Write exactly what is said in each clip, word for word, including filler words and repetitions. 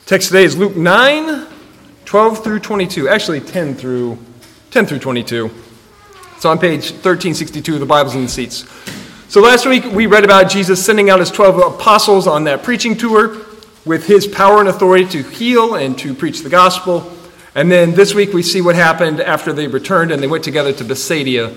Text today is Luke nine, twelve through twenty-two. Actually, ten through ten through twenty-two. It's on page thirteen sixty-two of the Bibles in the seats. So last week we read about Jesus sending out his twelve apostles on that preaching tour with his power and authority to heal and to preach the gospel. And then this week we see what happened after they returned and they went together to Bethsaida.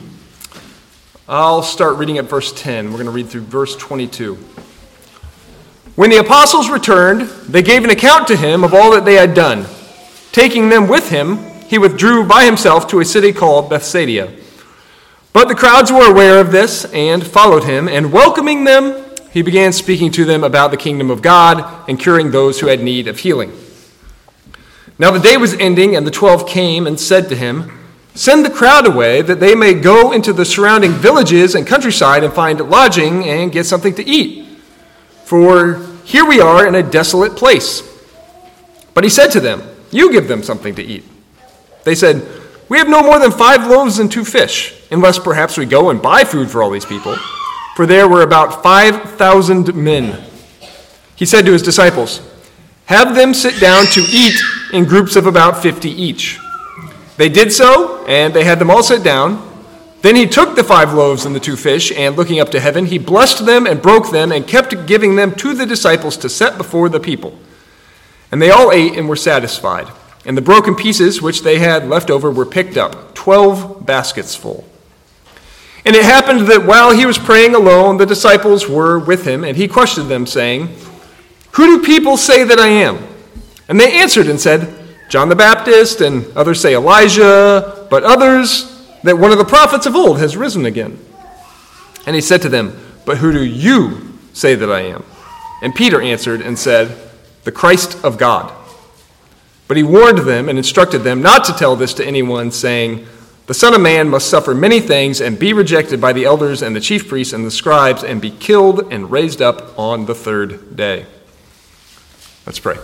I'll start reading at verse ten. We're going to read through verse twenty-two. When the apostles returned, they gave an account to him of all that they had done. Taking them with him, he withdrew by himself to a city called Bethsaida. But the crowds were aware of this and followed him, and welcoming them, he began speaking to them about the kingdom of God and curing those who had need of healing. Now the day was ending, and the twelve came and said to him, "Send the crowd away, that they may go into the surrounding villages and countryside and find lodging and get something to eat. For here we are in a desolate place." But he said to them, "You give them something to eat." They said, "We have no more than five loaves and two fish, unless perhaps we go and buy food for all these people." For there were about five thousand men. He said to his disciples, "Have them sit down to eat in groups of about fifty each." They did so, and they had them all sit down. Then he took the five loaves and the two fish, and looking up to heaven, he blessed them and broke them and kept giving them to the disciples to set before the people. And they all ate and were satisfied. And the broken pieces which they had left over were picked up, twelve baskets full. And it happened that while he was praying alone, the disciples were with him, and he questioned them, saying, "Who do people say that I am?" And they answered and said, "John the Baptist, and others say Elijah, but others that one of the prophets of old has risen again." And he said to them, "But who do you say that I am?" And Peter answered and said, "The Christ of God." But he warned them and instructed them not to tell this to anyone, saying, "The Son of Man must suffer many things and be rejected by the elders and the chief priests and the scribes and be killed and raised up on the third day." Let's pray.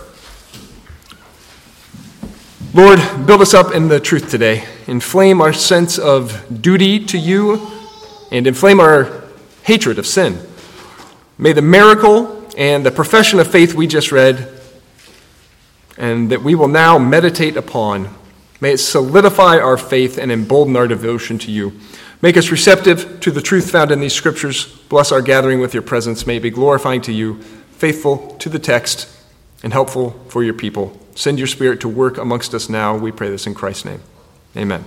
Lord, build us up in the truth today. Inflame our sense of duty to you and inflame our hatred of sin. May the miracle and the profession of faith we just read and that we will now meditate upon, may it solidify our faith and embolden our devotion to you. Make us receptive to the truth found in these scriptures. Bless our gathering with your presence. May it be glorifying to you, faithful to the text, and helpful for your people. Send your Spirit to work amongst us now. We pray this in Christ's name. Amen.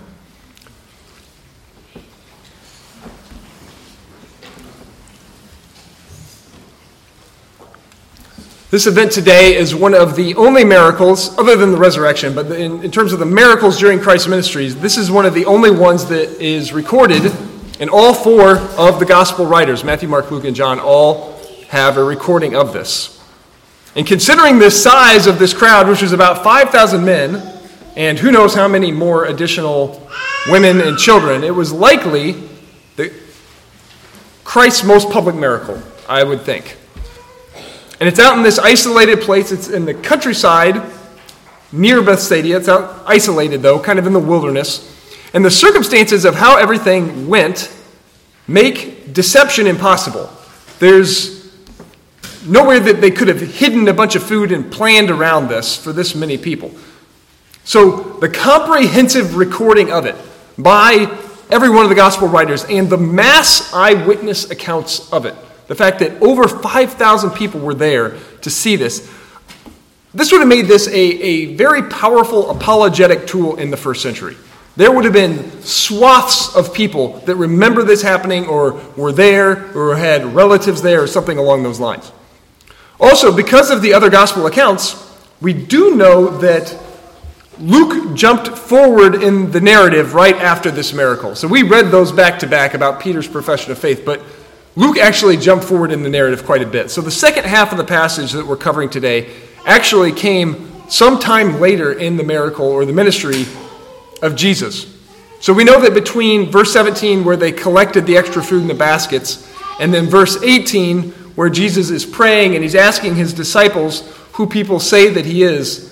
This event today is one of the only miracles, other than the resurrection, but in, in terms of the miracles during Christ's ministries, this is one of the only ones that is recorded in all four of the gospel writers. Matthew, Mark, Luke, and John all have a recording of this. And considering the size of this crowd, which was about five thousand men, and who knows how many more additional women and children, it was likely the, Christ's most public miracle, I would think. And it's out in this isolated place. It's in the countryside near Bethsaida. It's out isolated, though, kind of in the wilderness. And the circumstances of how everything went make deception impossible. There's nowhere that they could have hidden a bunch of food and planned around this for this many people. So the comprehensive recording of it by every one of the gospel writers and the mass eyewitness accounts of it, the fact that over five thousand people were there to see this, this would have made this a, a very powerful apologetic tool in the first century. There would have been swaths of people that remember this happening or were there or had relatives there or something along those lines. Also, because of the other gospel accounts, we do know that Luke jumped forward in the narrative right after this miracle. So we read those back to back about Peter's profession of faith, but Luke actually jumped forward in the narrative quite a bit. So the second half of the passage that we're covering today actually came sometime later in the miracle or the ministry of Jesus. So we know that between verse seventeen, where they collected the extra food in the baskets, and then verse eighteen, where Jesus is praying and he's asking his disciples who people say that he is,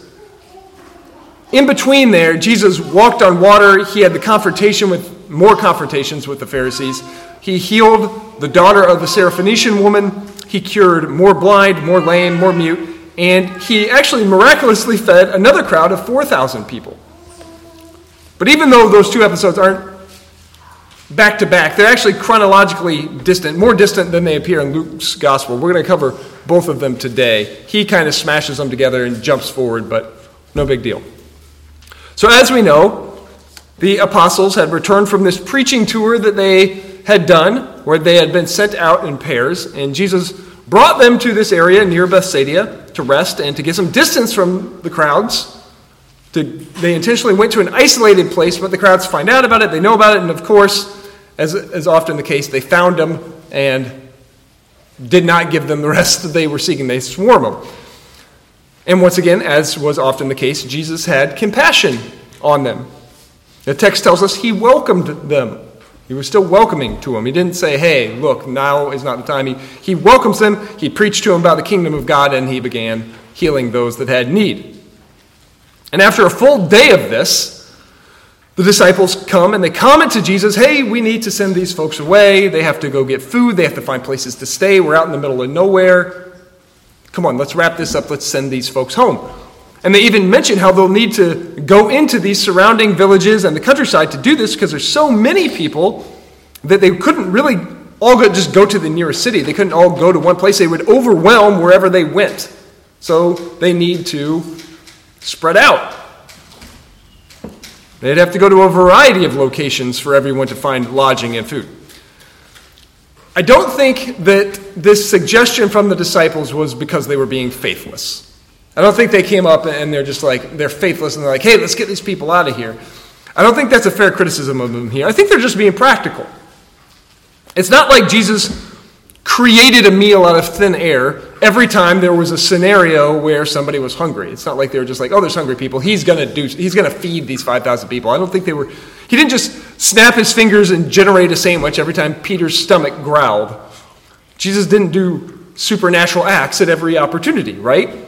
in between there, Jesus walked on water. He had the confrontation with, more confrontations with the Pharisees. He healed the daughter of the Syrophoenician woman. He cured more blind, more lame, more mute. and he actually miraculously fed another crowd of four thousand people. But even though those two episodes aren't back to back, they're actually chronologically distant, more distant than they appear in Luke's gospel. We're going to cover both of them today. He kind of smashes them together and jumps forward, but no big deal. So as we know, the apostles had returned from this preaching tour that they had done, where they had been sent out in pairs, and Jesus brought them to this area near Bethsaida to rest and to get some distance from the crowds. To, they intentionally went to an isolated place, but the crowds find out about it, they know about it, and of course, as is often the case, they found them and did not give them the rest that they were seeking. They swarm them. And once again, as was often the case, Jesus had compassion on them. The text tells us he welcomed them. He was still welcoming to them. He didn't say, hey, look, now is not the time. He, he welcomes them, he preached to them about the kingdom of God, and he began healing those that had need. And after a full day of this, the disciples come and they comment to Jesus, hey, we need to send these folks away. They have to go get food. They have to find places to stay. We're out in the middle of nowhere. Come on, let's wrap this up. Let's send these folks home. And they even mention how they'll need to go into these surrounding villages and the countryside to do this because there's so many people that they couldn't really all go, just go to the nearest city. They couldn't all go to one place. They would overwhelm wherever they went. So they need to spread out. They'd have to go to a variety of locations for everyone to find lodging and food. I don't think that this suggestion from the disciples was because they were being faithless. I don't think they came up and they're just like, they're faithless and they're like, hey, let's get these people out of here. I don't think that's a fair criticism of them here. I think they're just being practical. It's not like Jesus created a meal out of thin air every time there was a scenario where somebody was hungry. It's not like they were just like, oh, there's hungry people. He's going to do. He's going to feed these five thousand people. I don't think they were. He didn't just snap his fingers and generate a sandwich every time Peter's stomach growled. Jesus didn't do supernatural acts at every opportunity, right?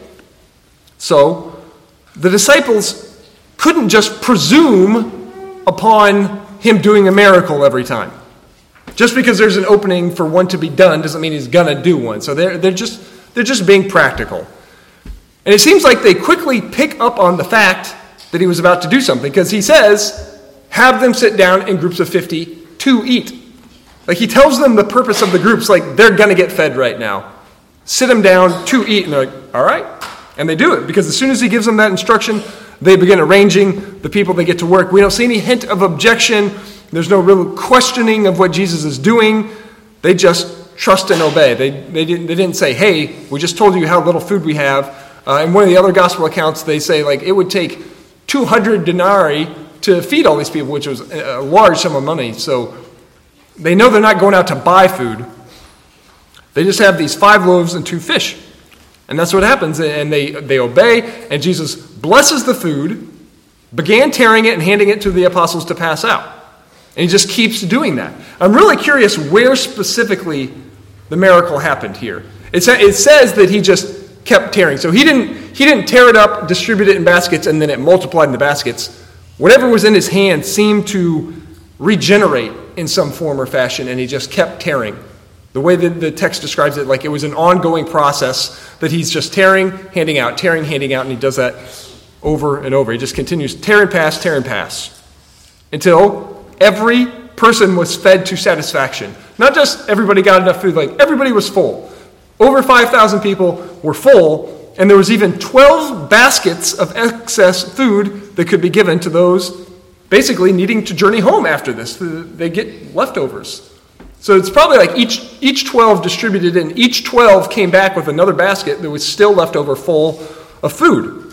So the disciples couldn't just presume upon him doing a miracle every time. Just because there's an opening for one to be done doesn't mean he's going to do one. So they're, they're, just, they're just being practical. And it seems like they quickly pick up on the fact that he was about to do something, because he says, have them sit down in groups of fifty to eat. Like he tells them the purpose of the groups, like they're going to get fed right now. Sit them down to eat. And they're like, all right. And they do it, because as soon as he gives them that instruction, they begin arranging the people they get to work. We don't see any hint of objection. There's no real questioning of what Jesus is doing. They just trust and obey. They, they, didn't, they didn't say, hey, we just told you how little food we have. Uh, in one of the other gospel accounts, they say like it would take two hundred denarii to feed all these people, which was a large sum of money. So they know they're not going out to buy food. They just have these five loaves and two fish. And that's what happens. And they, they obey, and Jesus blesses the food, began tearing it and handing it to the apostles to pass out. And he just keeps doing that. I'm really curious where specifically the miracle happened here. It, sa- it says that he just kept tearing. So he didn't, he didn't tear it up, distribute it in baskets, and then it multiplied in the baskets. Whatever was in his hand seemed to regenerate in some form or fashion, and he just kept tearing. The way that the text describes it, like it was an ongoing process that he's just tearing, handing out, tearing, handing out, and he does that over and over. He just continues tear and pass, tear and pass, until every person was fed to satisfaction. Not just everybody got enough food, like everybody was full. Over five thousand people were full, and there was even twelve baskets of excess food that could be given to those basically needing to journey home after this. They get leftovers. So it's probably like each each twelve distributed in, each twelve came back with another basket that was still left over full of food.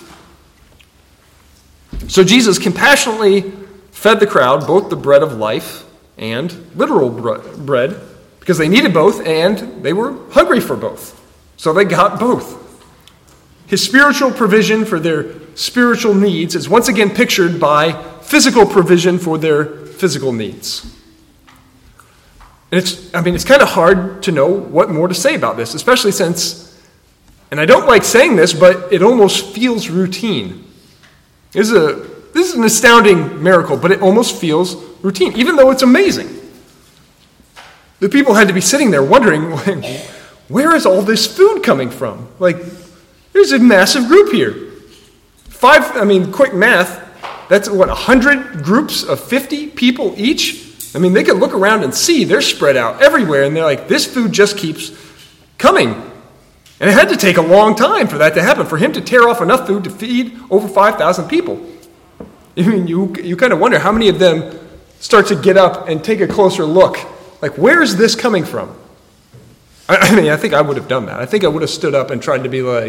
So Jesus compassionately fed the crowd both the bread of life and literal bread, because they needed both and they were hungry for both. So they got both. His spiritual provision for their spiritual needs is once again pictured by physical provision for their physical needs. And it's, I mean, it's kind of hard to know what more to say about this, especially since, and I don't like saying this, but it almost feels routine. This is, a, this is an astounding miracle, but it almost feels routine, even though it's amazing. The people had to be sitting there wondering, where is all this food coming from? Like, There's a massive group here. Five, I mean, quick math, that's what, one hundred groups of fifty people each? I mean, they could look around and see they're spread out everywhere, and they're like, this food just keeps coming. And it had to take a long time for that to happen, for him to tear off enough food to feed over five thousand people. I mean, you, you kind of wonder how many of them start to get up and take a closer look. Like, where is this coming from? I, I mean, I think I would have done that. I think I would have stood up and tried to be like,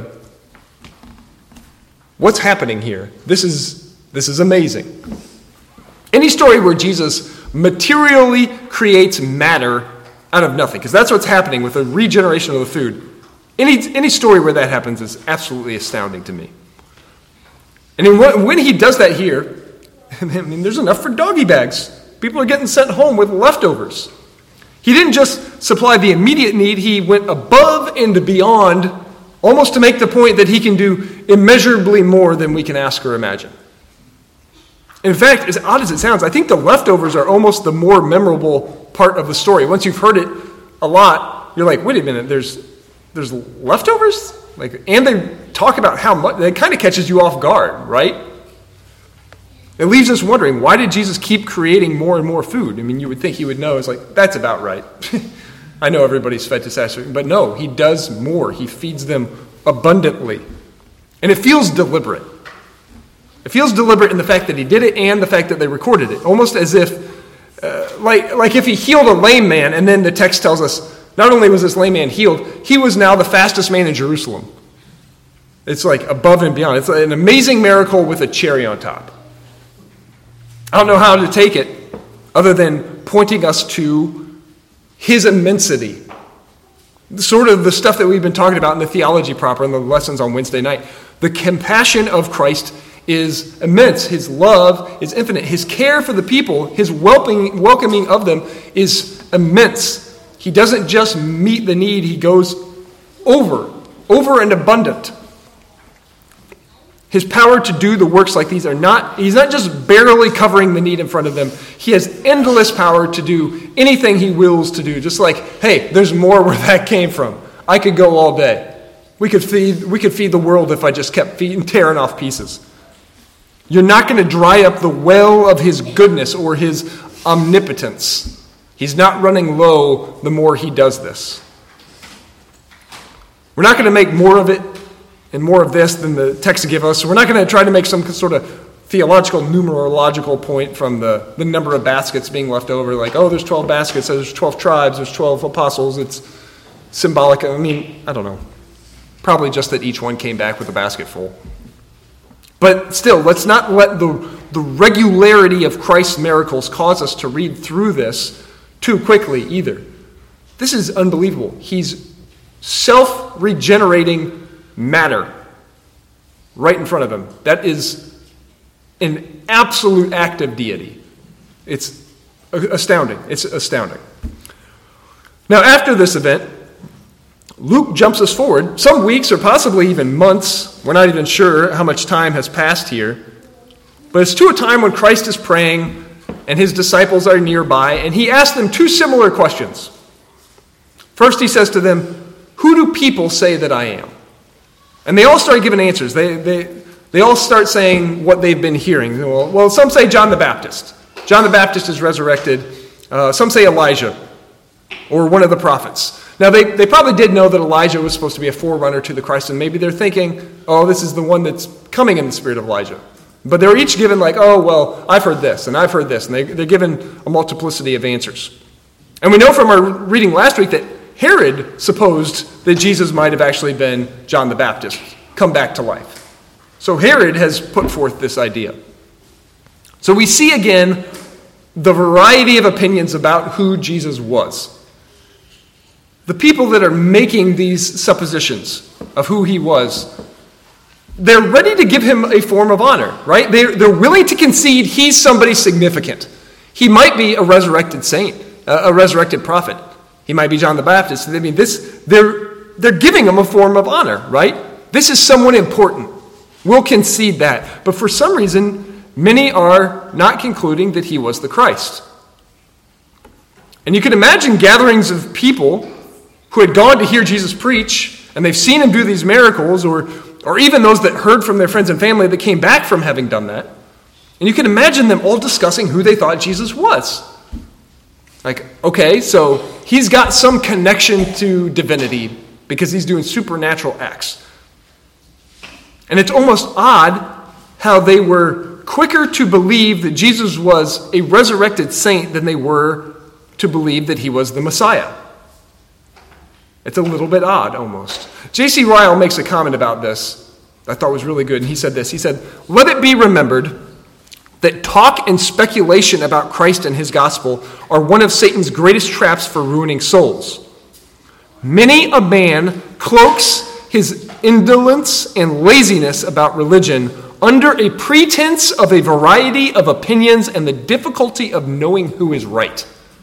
what's happening here? This is this is amazing. Any story where Jesus materially creates matter out of nothing, because that's what's happening with the regeneration of the food. Any any story where that happens is absolutely astounding to me. And when, when he does that here, I mean, there's enough for doggy bags. People are getting sent home with leftovers. He didn't just supply the immediate need, he went above and beyond, almost to make the point that he can do immeasurably more than we can ask or imagine. In fact, as odd as it sounds, I think the leftovers are almost the more memorable part of the story. Once you've heard it a lot, you're like, wait a minute, there's there's leftovers? Like, and they talk about how much, it kind of catches you off guard, right? It leaves us wondering, why did Jesus keep creating more and more food? I mean, you would think he would know. It's like, that's about right. I know everybody's fed to satisfaction, but no, he does more. He feeds them abundantly. And it feels deliberate. It feels deliberate in the fact that he did it and the fact that they recorded it. Almost as if, uh, like, like if he healed a lame man, and then the text tells us, not only was this lame man healed, he was now the fastest man in Jerusalem. It's like above and beyond. It's an amazing miracle with a cherry on top. I don't know how to take it other than pointing us to his immensity. Sort of the stuff that we've been talking about in the theology proper in the lessons on Wednesday night. The compassion of Christ is immense. His love is infinite. His care for the people, his welcoming, welcoming of them is immense. He doesn't just meet the need, he goes over, over and abundant. His power to do the works like these are not, he's not just barely covering the need in front of them. He has endless power to do anything he wills to do. Just like, hey, there's more where that came from. I could go all day. We could feed, we could feed the world if I just kept feeding, tearing off pieces. You're not going to dry up the well of his goodness or his omnipotence. He's not running low the more he does this. We're not going to make more of it and more of this than the text give us. So we're not going to try to make some sort of theological, numerological point from the, the number of baskets being left over. Like, oh, there's twelve baskets, so there's twelve tribes, there's twelve apostles. It's symbolic. I mean, I don't know. Probably just that each one came back with a basket full. But still, let's not let the, the regularity of Christ's miracles cause us to read through this too quickly either. This is unbelievable. He's self-regenerating matter right in front of him. That is an absolute act of deity. It's astounding. It's astounding. Now, after this event, Luke jumps us forward some weeks or possibly even months. We're not even sure how much time has passed here. But it's to a time when Christ is praying and his disciples are nearby, and he asks them two similar questions. First, he says to them, who do people say that I am? And they all start giving answers. They they they all start saying what they've been hearing. Well, well some say John the Baptist. John the Baptist is resurrected. Uh, some say Elijah or one of the prophets. Now, they, they probably did know that Elijah was supposed to be a forerunner to the Christ, and maybe they're thinking, oh, this is the one that's coming in the spirit of Elijah. But they're each given like, oh, well, I've heard this, and I've heard this, and they, they're given a multiplicity of answers. And we know from our reading last week that Herod supposed that Jesus might have actually been John the Baptist, come back to life. So Herod has put forth this idea. So we see again the variety of opinions about who Jesus was. The people that are making these suppositions of who he was, they're ready to give him a form of honor, right? They're, they're willing to concede he's somebody significant. He might be a resurrected saint, a resurrected prophet. He might be John the Baptist. I mean, this they're they're giving him a form of honor, right? This is someone important. We'll concede that. But for some reason, many are not concluding that he was the Christ. And you can imagine gatherings of people who had gone to hear Jesus preach, and they've seen him do these miracles, or or even those that heard from their friends and family that came back from having done that. And you can imagine them all discussing who they thought Jesus was. Like, okay, so he's got some connection to divinity because he's doing supernatural acts. And it's almost odd how they were quicker to believe that Jesus was a resurrected saint than they were to believe that he was the Messiah. It's a little bit odd, almost. J C Ryle makes a comment about this I thought was really good, and he said this. He said, "Let it be remembered that talk and speculation about Christ and his gospel are one of Satan's greatest traps for ruining souls. Many a man cloaks his indolence and laziness about religion under a pretense of a variety of opinions and the difficulty of knowing who is right."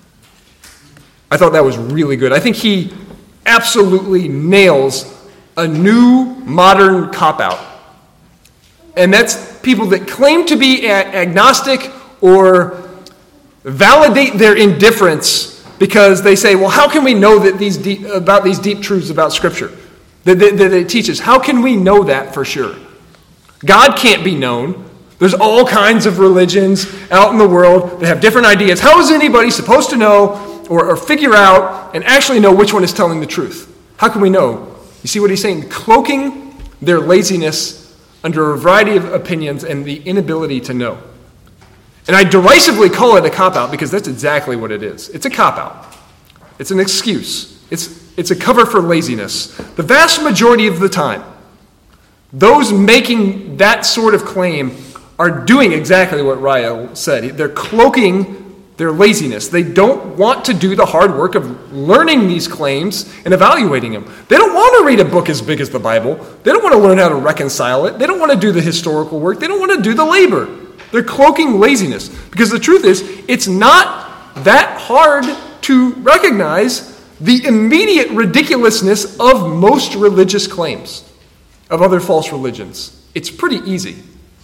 I thought that was really good. I think he absolutely nails a new modern cop-out. And that's people that claim to be agnostic or validate their indifference because they say, well, how can we know that these deep, about these deep truths about Scripture that, that, that it teaches? How can we know that for sure? God can't be known. There's all kinds of religions out in the world that have different ideas. How is anybody supposed to know or, or figure out and actually know which one is telling the truth? How can we know? You see what he's saying? Cloaking their laziness under a variety of opinions and the inability to know. And I derisively call it a cop-out because that's exactly what it is. It's a cop-out. It's an excuse. It's, it's a cover for laziness. The vast majority of the time, those making that sort of claim are doing exactly what Ryle said. They're cloaking their laziness. They don't want to do the hard work of learning these claims and evaluating them. They don't want to read a book as big as the Bible. They don't want to learn how to reconcile it. They don't want to do the historical work. They don't want to do the labor. They're cloaking laziness. Because the truth is, it's not that hard to recognize the immediate ridiculousness of most religious claims of other false religions. It's pretty easy.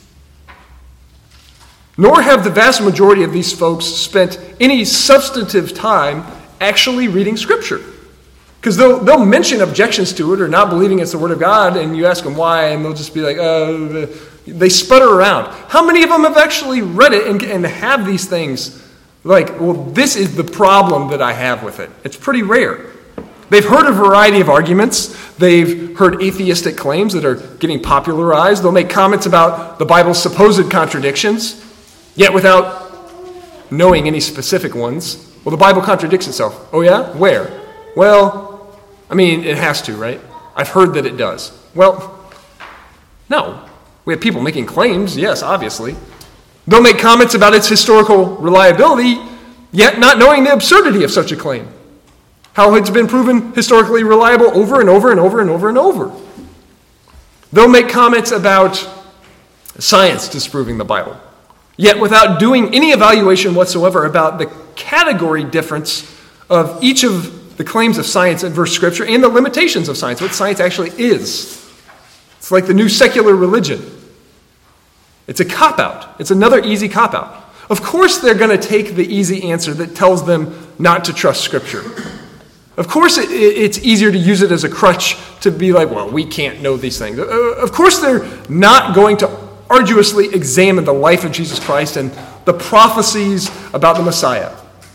Nor have the vast majority of these folks spent any substantive time actually reading Scripture. Because they'll, they'll mention objections to it or not believing it's the Word of God, and you ask them why, and they'll just be like, uh, they sputter around. How many of them have actually read it and, and have these things like, well, this is the problem that I have with it? It's pretty rare. They've heard a variety of arguments. They've heard atheistic claims that are getting popularized. They'll make comments about the Bible's supposed contradictions, yet without knowing any specific ones. Well, the Bible contradicts itself. Oh yeah? Where? Well, I mean, it has to, right? I've heard that it does. Well, no. We have people making claims, yes, obviously. They'll make comments about its historical reliability, yet not knowing the absurdity of such a claim. How it's been proven historically reliable over and over and over and over and over. They'll make comments about science disproving the Bible, yet without doing any evaluation whatsoever about the category difference of each of the claims of science in verse Scripture and the limitations of science, what science actually is. It's like the new secular religion. It's a cop-out. It's another easy cop-out. Of course they're going to take the easy answer that tells them not to trust Scripture. Of course it, it's easier to use it as a crutch to be like, well, we can't know these things. Of course they're not going to arduously examine the life of Jesus Christ and the prophecies about the Messiah.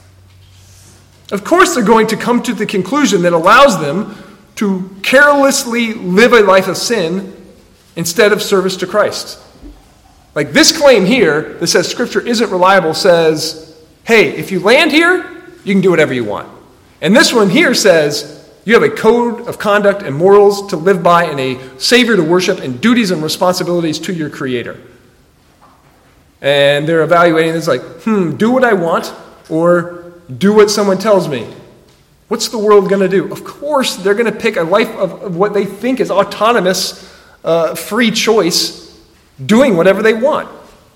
Of course they're going to come to the conclusion that allows them to carelessly live a life of sin instead of service to Christ. Like this claim here that says Scripture isn't reliable says, hey, if you land here, you can do whatever you want. And this one here says you have a code of conduct and morals to live by and a Savior to worship and duties and responsibilities to your Creator. And they're evaluating this like, hmm, do what I want or do what someone tells me. What's the world going to do? Of course, they're going to pick a life of, of what they think is autonomous, uh, free choice, doing whatever they want.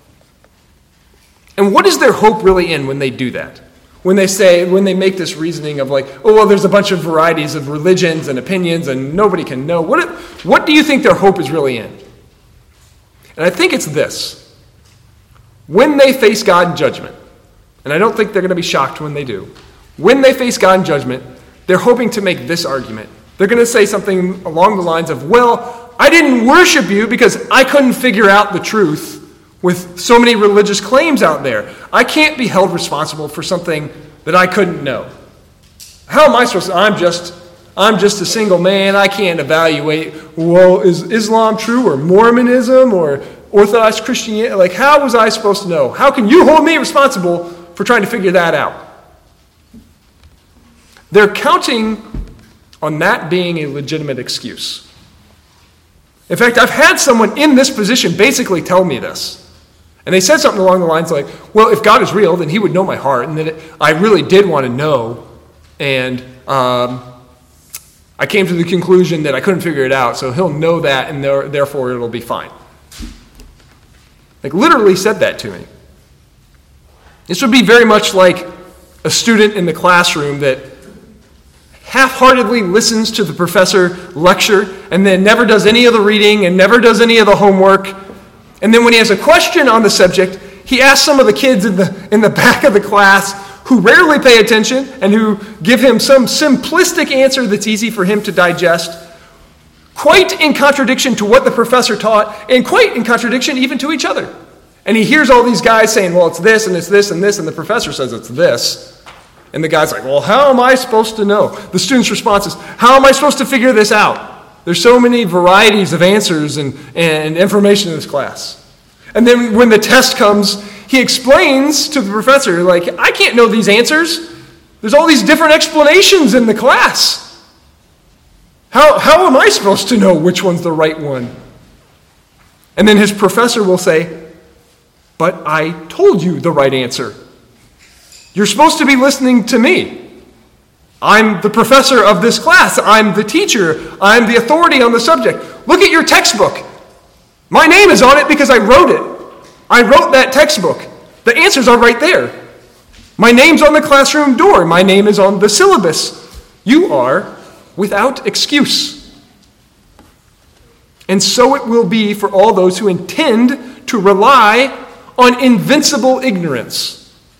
And what is their hope really in when they do that? When they say, when they make this reasoning of like, oh, well, there's a bunch of varieties of religions and opinions and nobody can know. What, what do you think their hope is really in? And I think it's this. When they face God in judgment, and I don't think they're going to be shocked when they do, when they face God in judgment, they're hoping to make this argument. They're going to say something along the lines of, well, I didn't worship you because I couldn't figure out the truth with so many religious claims out there. I can't be held responsible for something that I couldn't know. How am I supposed to? I'm just, I'm just a single man. I can't evaluate, well, is Islam true or Mormonism or Orthodox Christianity? Like, how was I supposed to know? How can you hold me responsible for trying to figure that out? They're counting on that being a legitimate excuse. In fact, I've had someone in this position basically tell me this. And they said something along the lines like, well, if God is real, then he would know my heart, and that it, I really did want to know, and um, I came to the conclusion that I couldn't figure it out, so he'll know that, and there, therefore it'll be fine. Like, literally said that to me. This would be very much like a student in the classroom that half-heartedly listens to the professor lecture and then never does any of the reading and never does any of the homework. And then when he has a question on the subject, he asks some of the kids in the, in the back of the class who rarely pay attention and who give him some simplistic answer that's easy for him to digest, quite in contradiction to what the professor taught, and quite in contradiction even to each other. And he hears all these guys saying, well, it's this, and it's this, and this, and the professor says it's this. And the guy's like, well, how am I supposed to know? The student's response is, how am I supposed to figure this out? There's so many varieties of answers and, and information in this class. And then when the test comes, he explains to the professor, like, I can't know these answers. There's all these different explanations in the class. How, how am I supposed to know which one's the right one? And then his professor will say, but I told you the right answer. You're supposed to be listening to me. I'm the professor of this class. I'm the teacher. I'm the authority on the subject. Look at your textbook. My name is on it because I wrote it. I wrote that textbook. The answers are right there. My name's on the classroom door. My name is on the syllabus. You are without excuse. And so it will be for all those who intend to rely on invincible ignorance.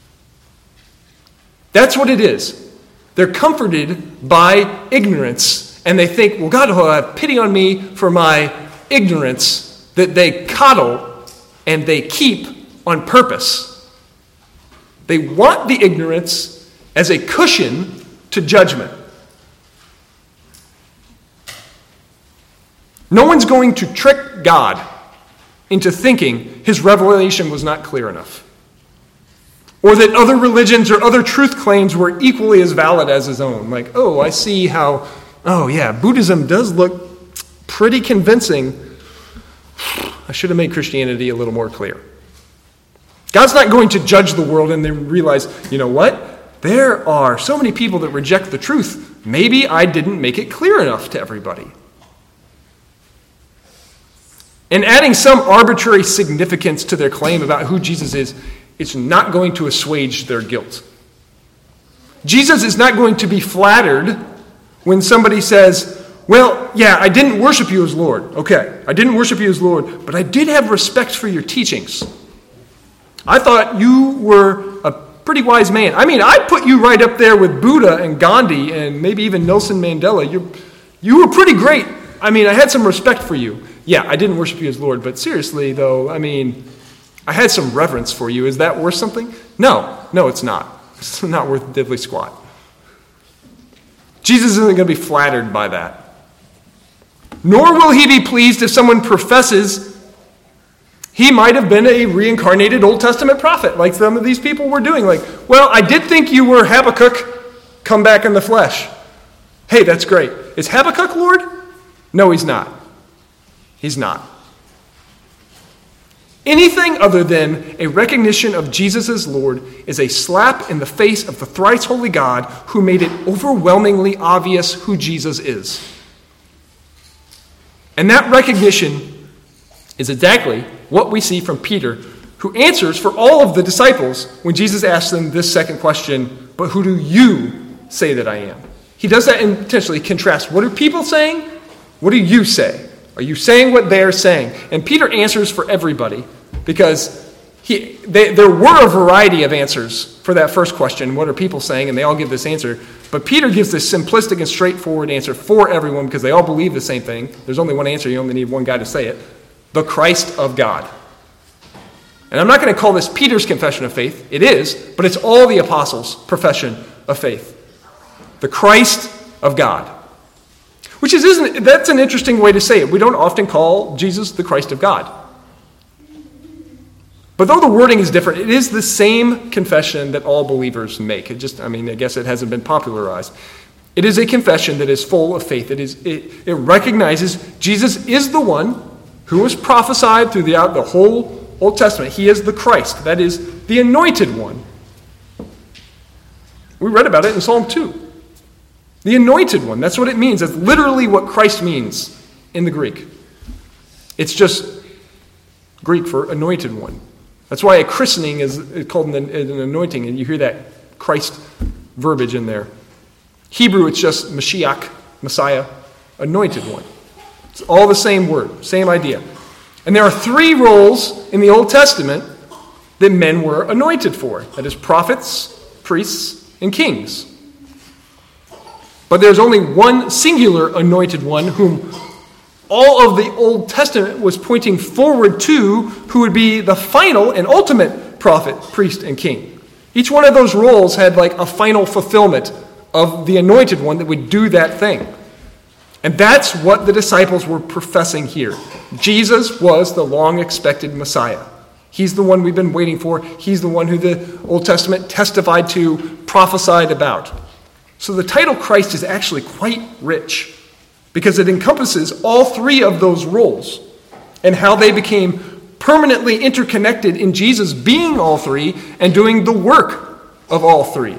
That's what it is. They're comforted by ignorance, and they think, well, God will have pity on me for my ignorance that they coddle and they keep on purpose. They want the ignorance as a cushion to judgment. No one's going to trick God into thinking his revelation was not clear enough, or that other religions or other truth claims were equally as valid as his own. Like, oh, I see how, oh yeah, Buddhism does look pretty convincing. I should have made Christianity a little more clear. God's not going to judge the world and then realize, you know what? There are so many people that reject the truth. Maybe I didn't make it clear enough to everybody. And adding some arbitrary significance to their claim about who Jesus is, it's not going to assuage their guilt. Jesus is not going to be flattered when somebody says, well, yeah, I didn't worship you as Lord. Okay, I didn't worship you as Lord, but I did have respect for your teachings. I thought you were a pretty wise man. I mean, I put you right up there with Buddha and Gandhi and maybe even Nelson Mandela. You, you were pretty great. I mean, I had some respect for you. Yeah, I didn't worship you as Lord, but seriously, though, I mean, I had some reverence for you. Is that worth something? No, no, it's not. It's not worth diddly squat. Jesus isn't going to be flattered by that. Nor will he be pleased if someone professes he might have been a reincarnated Old Testament prophet, like some of these people were doing. Like, well, I did think you were Habakkuk, come back in the flesh. Hey, that's great. Is Habakkuk Lord? No, he's not. He's not. Anything other than a recognition of Jesus as Lord is a slap in the face of the thrice holy God who made it overwhelmingly obvious who Jesus is. And that recognition is exactly what we see from Peter, who answers for all of the disciples when Jesus asks them this second question, but who do you say that I am? He does that intentionally, contrast. What are people saying? What do you say? Are you saying what they're saying? And Peter answers for everybody because he he, they, there were a variety of answers for that first question, what are people saying, and they all give this answer. But Peter gives this simplistic and straightforward answer for everyone because they all believe the same thing. There's only one answer, you only need one guy to say it. The Christ of God. And I'm not going to call this Peter's confession of faith. It is, but it's all the apostles' profession of faith. The Christ of God. Which is, isn't that's an interesting way to say it. We don't often call Jesus the Christ of God. But though the wording is different, it is the same confession that all believers make. It just, I mean, I guess it hasn't been popularized. It is a confession that is full of faith. It is, it, it recognizes Jesus is the one who was prophesied throughout the whole Old Testament. He is the Christ. That is the anointed one. We read about it in Psalm two. The anointed one. That's what it means. That's literally what Christ means in the Greek. It's just Greek for anointed one. That's why a christening is called an, an anointing, and you hear that Christ verbiage in there. Hebrew, it's just Mashiach, Messiah, anointed one. It's all the same word, same idea. And there are three roles in the Old Testament that men were anointed for. That is prophets, priests, and kings. But there's only one singular anointed one whom all of the Old Testament was pointing forward to, who would be the final and ultimate prophet, priest, and king. Each one of those roles had like a final fulfillment of the anointed one that would do that thing. And that's what the disciples were professing here. Jesus was the long-expected Messiah. He's the one we've been waiting for. He's the one who the Old Testament testified to, prophesied about. So the title Christ is actually quite rich because it encompasses all three of those roles and how they became permanently interconnected in Jesus being all three and doing the work of all three.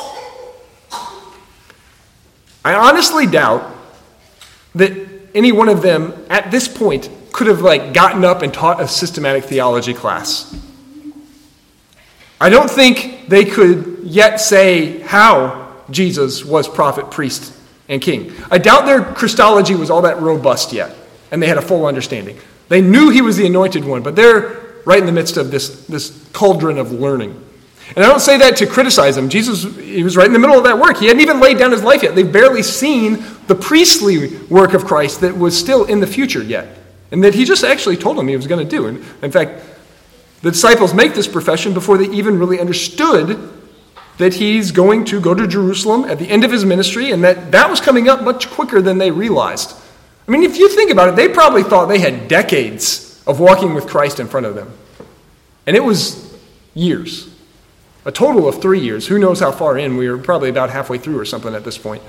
I honestly doubt that any one of them at this point could have like gotten up and taught a systematic theology class. I don't think they could yet say how Jesus was prophet, priest, and king. I doubt their Christology was all that robust yet, and they had a full understanding. They knew he was the anointed one, but they're right in the midst of this, this cauldron of learning. And I don't say that to criticize him. Jesus, he was right in the middle of that work. He hadn't even laid down his life yet. They've barely seen the priestly work of Christ that was still in the future yet, and that he just actually told them he was going to do. And in fact, the disciples make this profession before they even really understood that he's going to go to Jerusalem at the end of his ministry, and that that was coming up much quicker than they realized. I mean, if you think about it, they probably thought they had decades of walking with Christ in front of them. And it was years. A total of three years. Who knows how far in? We were probably about halfway through or something at this point.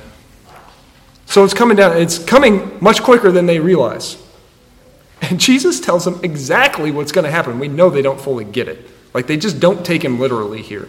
So it's coming down. It's coming much quicker than they realize. And Jesus tells them exactly what's going to happen. We know they don't fully get it. Like, they just don't take him literally here.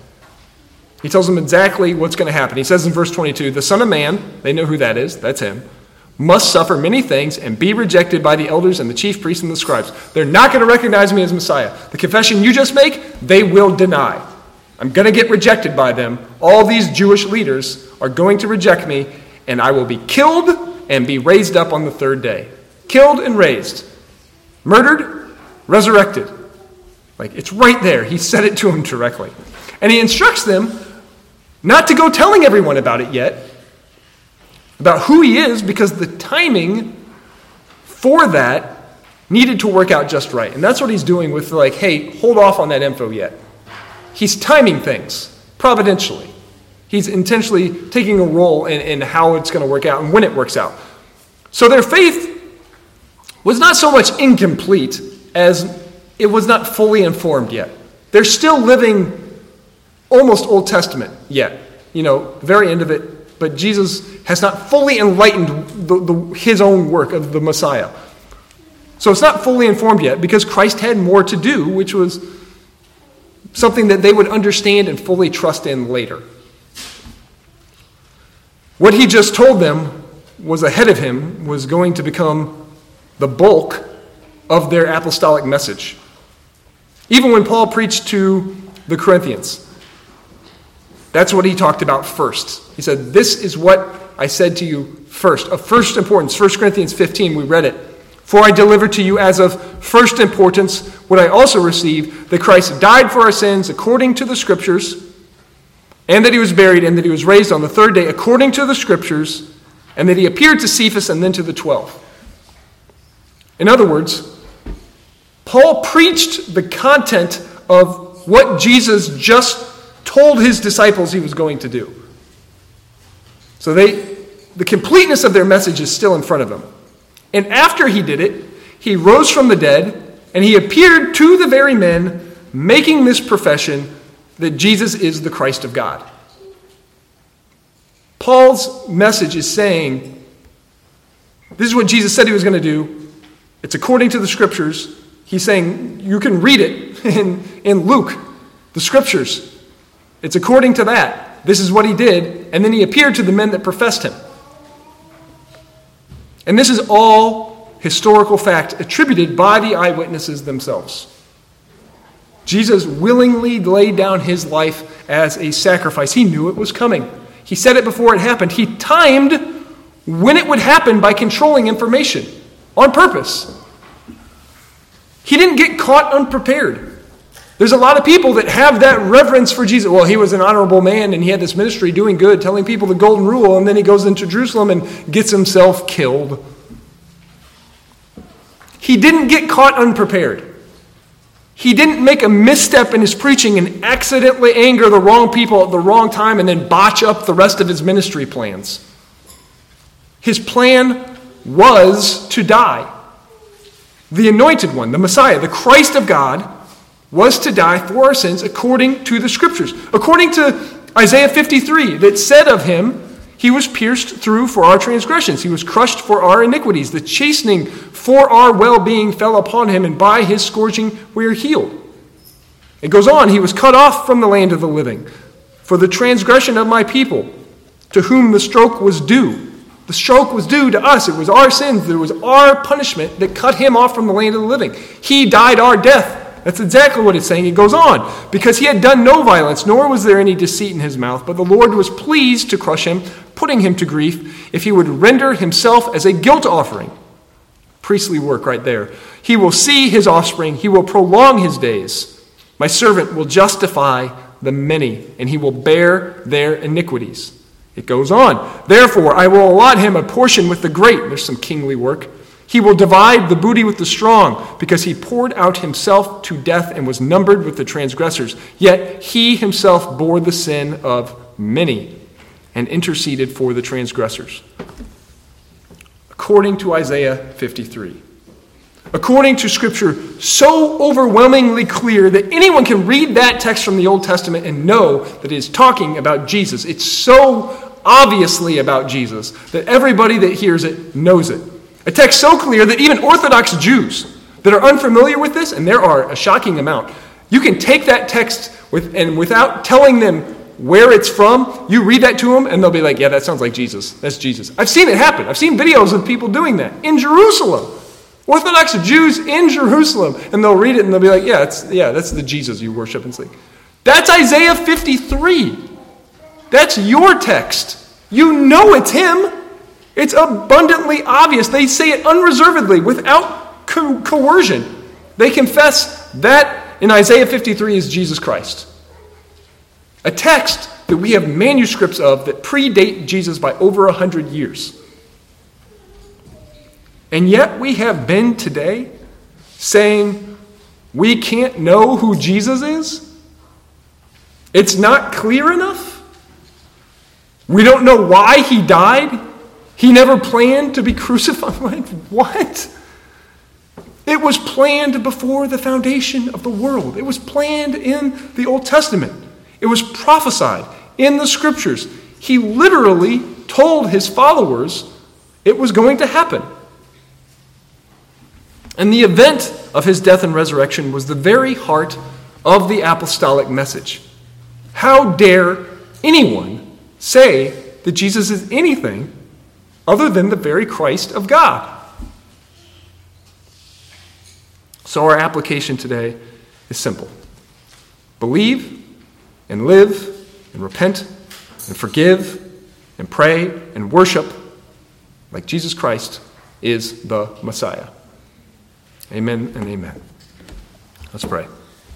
He tells them exactly what's going to happen. He says in verse twenty-two, the Son of Man, they know who that is, that's him, must suffer many things and be rejected by the elders and the chief priests and the scribes. They're not going to recognize me as Messiah. The confession you just make, they will deny. I'm going to get rejected by them. All these Jewish leaders are going to reject me, and I will be killed and be raised up on the third day. Killed and raised. Murdered, resurrected. Like, it's right there. He said it to them directly. And he instructs them not to go telling everyone about it yet, about who he is, because the timing for that needed to work out just right. And that's what he's doing with, like, hey, hold off on that info yet. He's timing things providentially. He's intentionally taking a role in, in how it's going to work out and when it works out. So their faith was not so much incomplete as it was not fully informed yet. They're still living almost Old Testament yet, you know, the very end of it, but Jesus has not fully enlightened the, the, his own work of the Messiah. So it's not fully informed yet because Christ had more to do, which was something that they would understand and fully trust in later. What he just told them was ahead of him was going to become the bulk of their apostolic message. Even when Paul preached to the Corinthians, that's what he talked about first. He said, this is what I said to you first. Of first importance, First Corinthians fifteen, we read it. For I delivered to you as of first importance what I also received, that Christ died for our sins according to the Scriptures, and that he was buried, and that he was raised on the third day according to the Scriptures, and that he appeared to Cephas and then to the twelve. In other words, Paul preached the content of what Jesus just told his disciples he was going to do. So they, the completeness of their message is still in front of him. And after he did it, he rose from the dead, and he appeared to the very men, making this profession that Jesus is the Christ of God. Paul's message is saying, this is what Jesus said he was going to do. It's according to the Scriptures. He's saying, you can read it in, in Luke, the Scriptures. It's according to that. This is what he did. And then he appeared to the men that professed him. And this is all historical fact attributed by the eyewitnesses themselves. Jesus willingly laid down his life as a sacrifice. He knew it was coming. He said it before it happened. He timed when it would happen by controlling information on purpose. He didn't get caught unprepared. There's a lot of people that have that reverence for Jesus. Well, he was an honorable man and he had this ministry doing good, telling people the golden rule, and then he goes into Jerusalem and gets himself killed. He didn't get caught unprepared. He didn't make a misstep in his preaching and accidentally anger the wrong people at the wrong time and then botch up the rest of his ministry plans. His plan was to die. The anointed one, the Messiah, the Christ of God, was to die for our sins according to the Scriptures. According to Isaiah fifty-three, that said of him, he was pierced through for our transgressions. He was crushed for our iniquities. The chastening for our well-being fell upon him, and by his scourging we are healed. It goes on, he was cut off from the land of the living for the transgression of my people, to whom the stroke was due. The stroke was due to us. It was our sins. It was our punishment that cut him off from the land of the living. He died our death. That's exactly what it's saying. It goes on. Because he had done no violence, nor was there any deceit in his mouth. But the Lord was pleased to crush him, putting him to grief, if he would render himself as a guilt offering. Priestly work right there. He will see his offspring. He will prolong his days. My servant will justify the many, and he will bear their iniquities. It goes on. Therefore, I will allot him a portion with the great. There's some kingly work. He will divide the booty with the strong, because he poured out himself to death and was numbered with the transgressors. Yet he himself bore the sin of many and interceded for the transgressors. According to Isaiah fifty-three. According to Scripture so overwhelmingly clear that anyone can read that text from the Old Testament and know that it is talking about Jesus. It's so obviously about Jesus that everybody that hears it knows it. A text so clear that even Orthodox Jews that are unfamiliar with this, and there are a shocking amount, you can take that text with, and without telling them where it's from, you read that to them and they'll be like, yeah, that sounds like Jesus. That's Jesus. I've seen it happen. I've seen videos of people doing that in Jerusalem. Orthodox Jews in Jerusalem. And they'll read it and they'll be like, yeah, it's, yeah, that's the Jesus you worship and see. That's Isaiah fifty-three. That's your text. You know it's him. It's abundantly obvious. They say it unreservedly, without co- coercion. They confess that in Isaiah fifty-three is Jesus Christ. A text that we have manuscripts of that predate Jesus by over a hundred years. And yet we have men today saying we can't know who Jesus is. It's not clear enough. We don't know why he died. He never planned to be crucified. What? It was planned before the foundation of the world. It was planned in the Old Testament. It was prophesied in the Scriptures. He literally told his followers it was going to happen. And the event of his death and resurrection was the very heart of the apostolic message. How dare anyone say that Jesus is anything other than the very Christ of God? So our application today is simple. Believe and live and repent and forgive and pray and worship like Jesus Christ is the Messiah. Amen and amen. Let's pray.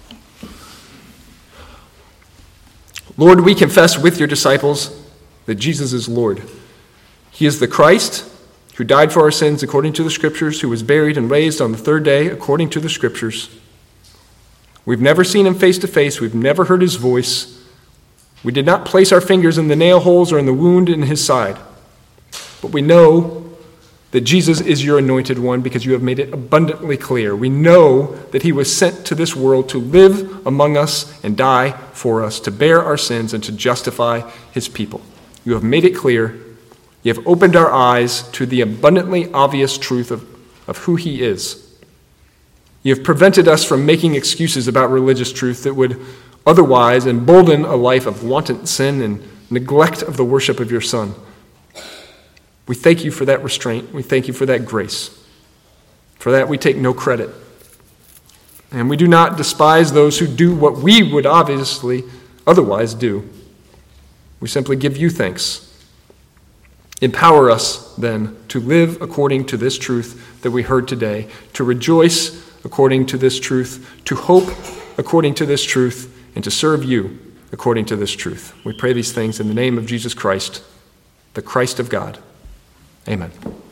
Lord, we confess with your disciples that Jesus is Lord. He is the Christ who died for our sins according to the Scriptures, who was buried and raised on the third day according to the Scriptures. We've never seen him face to face. We've never heard his voice. We did not place our fingers in the nail holes or in the wound in his side. But we know that Jesus is your anointed one because you have made it abundantly clear. We know that he was sent to this world to live among us and die for us, to bear our sins and to justify his people. You have made it clear. You have opened our eyes to the abundantly obvious truth of, of who he is. You have prevented us from making excuses about religious truth that would otherwise embolden a life of wanton sin and neglect of the worship of your Son. We thank you for that restraint. We thank you for that grace. For that we take no credit. And we do not despise those who do what we would obviously otherwise do. We simply give you thanks. Empower us, then, to live according to this truth that we heard today, to rejoice according to this truth, to hope according to this truth, and to serve you according to this truth. We pray these things in the name of Jesus Christ, the Christ of God. Amen.